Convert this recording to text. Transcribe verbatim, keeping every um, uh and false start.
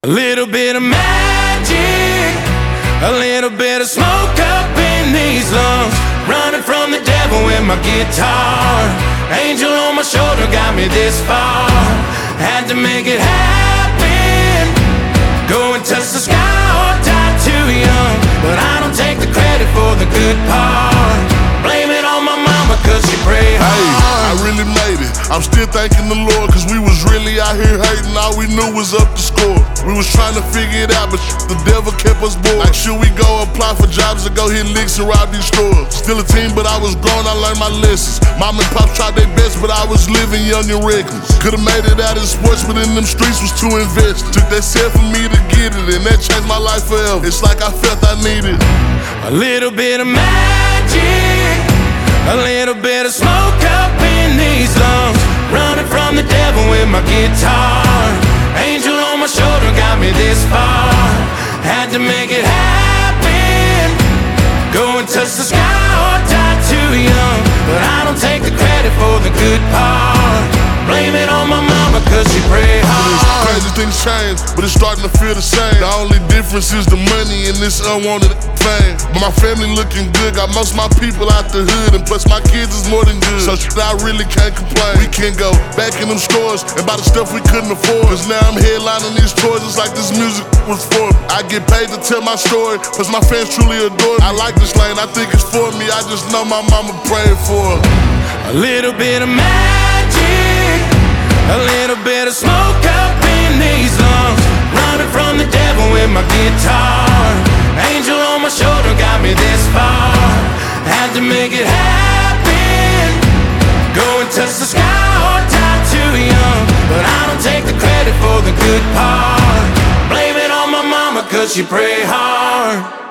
A little bit of magic, a little bit of smoke up in these lungs. Running from the devil with my guitar. Angel on my shoulder got me this far. Had to make it happen. Go and touch the sky or die too young. But I don't take the credit for the good part. Blame it on my mama cause she prayed hard. Hey, I really made it. I'm still thanking the Lord cause we was really out here hating. All we knew was up to score. We was trying to figure it out, but the devil kept us bored. Like, should we go apply for jobs or go hit licks and rob these stores? Still a team, but I was grown, I learned my lessons. Mom and Pop tried their best, but I was living young and reckless. Could've made it out in sports, but in them streets was too invested. Took that set for me to get it, and that changed my life forever. It's like I felt I needed a little bit of magic, a little bit of smoke up in these lungs. Running from the devil with my guitar. Angel on my shoulder got me this far. Had to make it happen. Go and touch the sky or die too young. But I don't take the credit for the good part. Blame it on my mama cause she prayed hard. Crazy things change, but it's starting to feel the same. The only difference is the money and this unwanted fame. But my family looking good, got most of my people out the hood. And plus my kids is more than good, so shit, I really can't complain. We can go back in them stores and buy the stuff we couldn't afford. Cause now I'm headlining these tours, it's like this music was for me. I get paid to tell my story, cause my fans truly adore me. I like this lane, I think it's for me. I just know my mama prayed for her. A little bit of magic, a little bit of smoke up in these lungs. Running from the devil with my guitar. Angel on my shoulder got me this far. Had to make it happen. Go and touch the sky or die too young. But I don't take the credit for the good part. Blame it on my mama cause she prayed hard.